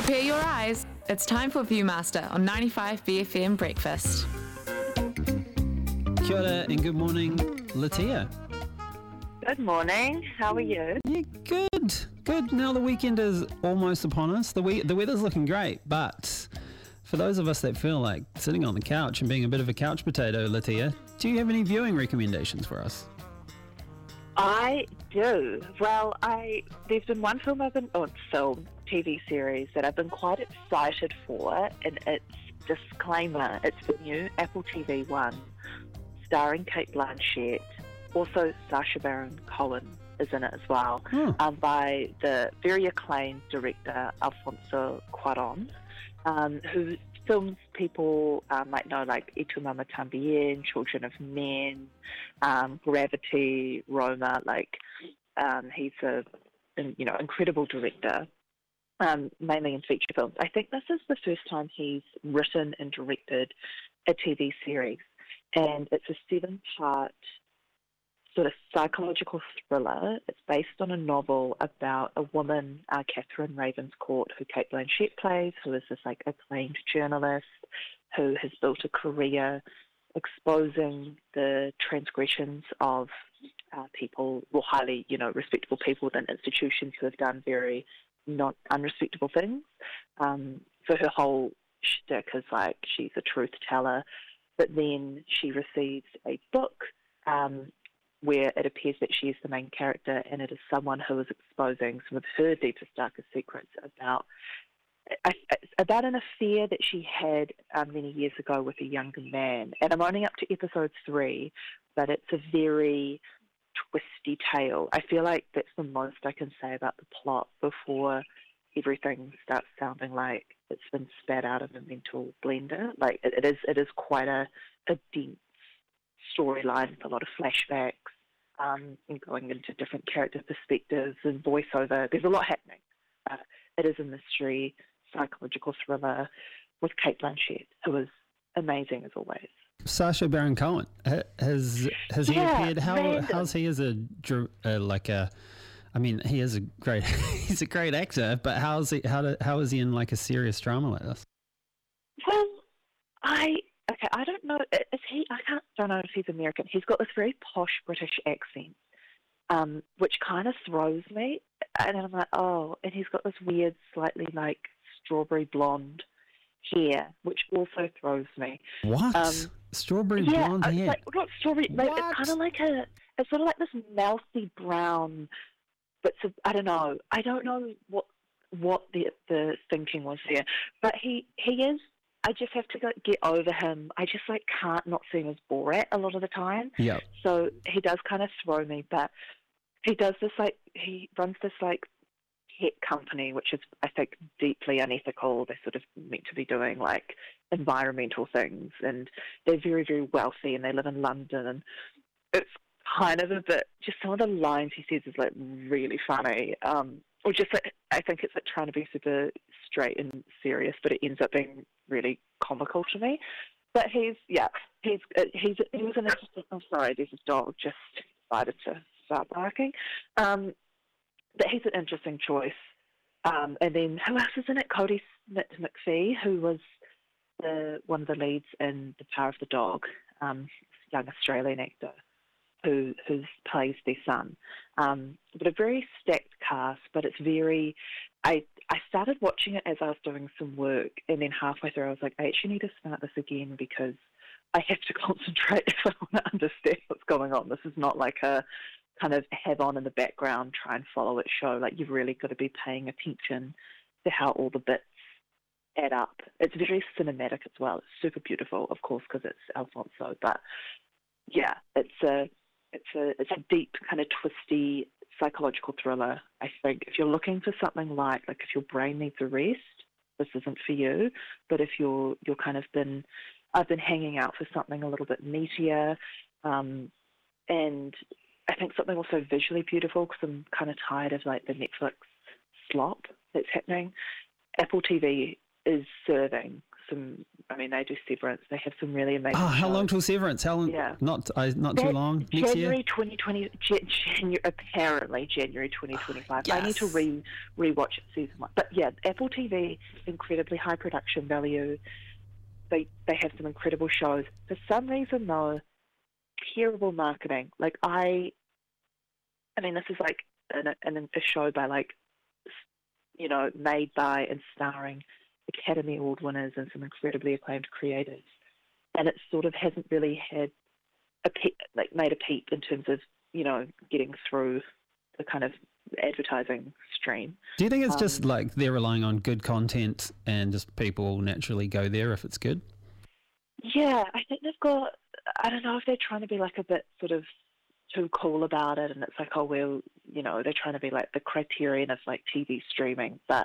Prepare your eyes. It's time for Viewmaster on 95 BFM Breakfast. Kia ora and good morning, Latia. Good morning. How are you? Yeah, good. Now the weekend is almost upon us. The weather's looking great, but for those of us that feel like sitting on the couch and being a bit of a couch potato, Latia, do you have any viewing recommendations for us? I do. Well, there's been one TV series that I've been quite excited for, and it's disclaimer. It's the new Apple TV One, starring Cate Blanchett. Also, Sacha Baron Cohen is in it as well, by the very acclaimed director Alfonso Cuarón, who films people might know like Y Tu Mamá También, Children of Men, Gravity, Roma. He's a incredible director, mainly in feature films. I think this is the first time he's written and directed a TV series, and it's a 7-part sort of psychological thriller. It's based on a novel about a woman, Catherine Ravenscourt, who Cate Blanchett plays, who is this acclaimed journalist who has built a career exposing the transgressions of people, highly, respectable people within institutions who have done very not unrespectable things. So her whole shtick is she's a truth teller, but then she receives a book where it appears that she is the main character, and it is someone who is exposing some of her deepest, darkest secrets about an affair that she had many years ago with a younger man. And I'm only up to episode 3, but it's a very twisty tale. I feel like that's the most I can say about the plot before everything starts sounding like it's been spat out of a mental blender. It is quite a dense storyline with a lot of flashbacks and going into different character perspectives and voiceover. There's a lot happening. It is a mystery, psychological thriller with Cate Blanchett, who is amazing as always. Sacha Baron Cohen, has he appeared? How's he as he is a great he's a great actor, but how is he in a serious drama like this? Well, I don't know. Is he? Don't know if he's American. He's got this very posh British accent, which kind of throws me. And I'm like, oh, and he's got this weird, slightly strawberry blonde hair, which also throws me. What? Strawberry blonde hair? Not strawberry. It's kind of it's sort of like this mousy brown. But I don't know. I don't know what the thinking was there. But he is. I just have to get over him. I just can't not see him as Borat a lot of the time. Yeah. So he does kind of throw me, but he does this he runs this tech company, which is I think deeply unethical. They're sort of meant to be doing environmental things, and they're very, very wealthy, and they live in London, and it's kind of a bit. Just some of the lines he says is really funny. Or just I think it's trying to be super straight and serious, but it ends up being really comical to me. But he was an interesting. I'm sorry, there's a dog just decided to start barking. But he's an interesting choice. And then who else is in it? Cody Smith-McPhee, who was one of the leads in The Power of the Dog, young Australian actor who plays their son. But a very stacked cast, but it's very... I started watching it as I was doing some work, and then halfway through I was like, I actually need to start this again because I have to concentrate if I want to understand what's going on. This is not a kind of have on in the background, try and follow it show. You've really got to be paying attention to how all the bits add up. It's very cinematic as well. It's super beautiful, of course, because it's Alfonso. But yeah, it's a deep kind of twisty psychological thriller. I think if you're looking for something like if your brain needs a rest, this isn't for you. But if you're kind of I've been hanging out for something a little bit meatier, and I think something also visually beautiful because I'm kind of tired of the Netflix slop that's happening. Apple TV is serving some I mean, they do Severance. They have some really amazing Oh, how shows. long till Severance? How long? Yeah. Not too long. Next year? January 2020, apparently January 2025. Yes. I need to rewatch it season 1. But yeah, Apple TV, incredibly high production value. They have some incredible shows. For some reason, though, terrible marketing. Like, I mean, this is like a show by, like, you know, made by and starring Academy Award winners and some incredibly acclaimed creators. And it sort of hasn't really had made a peep in terms of, you know, getting through the kind of advertising stream. Do you think it's just like they're relying on good content and just people naturally go there if it's good? Yeah, I think they've got, I don't know if they're trying to be like a bit sort of too cool about it, and it's like, oh, well, you know, they're trying to be like the criterion of like TV streaming, but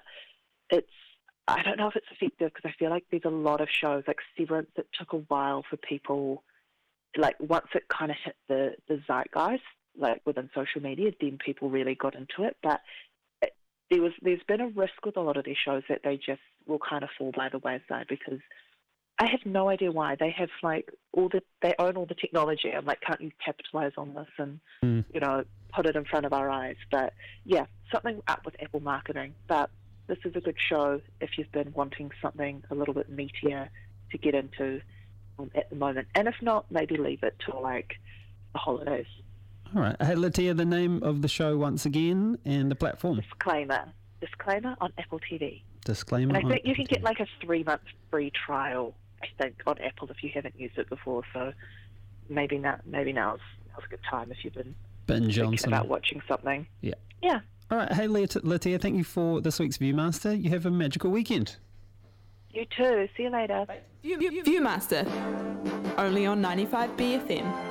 I don't know if it's effective because I feel like there's a lot of shows like Severance that took a while for people, like once it kind of hit the zeitgeist, like within social media, then people really got into it. But there's been a risk with a lot of these shows that they just will kind of fall by the wayside because I have no idea why. They have like they own all the technology. I'm like, can't you capitalize on this and you know, put it in front of our eyes? But yeah, something up with Apple marketing. But this is a good show if you've been wanting something a little bit meatier to get into at the moment. And if not, maybe leave it till like the holidays. All right. Hey, Latia, the name of the show once again and the platform. Disclaimer on Apple TV. Disclaimer. And I think you can get like a 3-month free trial, I think, on Apple if you haven't used it before. So maybe now's a good time if you've been thinking about watching something. Yeah. Yeah. All right. Hey, Latia, thank you for this week's Viewmaster. You have a magical weekend. You too. See you later. Viewmaster, only on 95 BFM.